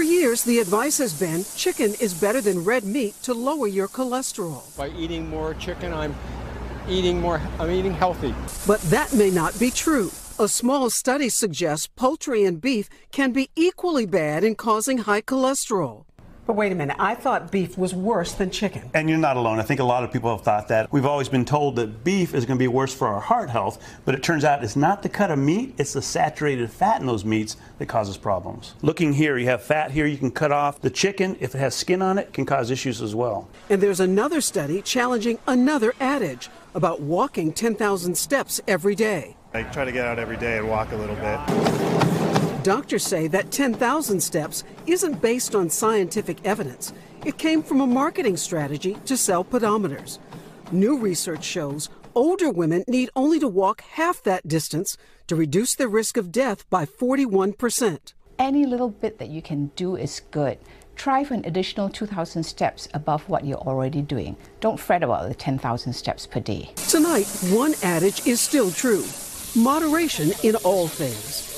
years, the advice has been chicken is better than red meat to lower your cholesterol. By eating more chicken, I'm eating healthy. But that may not be true. A small study suggests poultry and beef can be equally bad in causing high cholesterol. But wait a minute, I thought beef was worse than chicken. And you're not alone. I think a lot of people have thought that. We've always been told that beef is going to be worse for our heart health, but it turns out it's not the cut of meat, it's the saturated fat in those meats that causes problems. Looking here, you have fat here you can cut off. The chicken, if it has skin on it, can cause issues as well. And there's another study challenging another adage about walking 10,000 steps every day. I try to get out every day and walk a little bit. Doctors say that 10,000 steps isn't based on scientific evidence. It came from a marketing strategy to sell pedometers. New research shows older women need only to walk half that distance to reduce their risk of death by 41%. Any little bit that you can do is good. Try for an additional 2,000 steps above what you're already doing. Don't fret about the 10,000 steps per day. Tonight, one adage is still true: moderation in all things.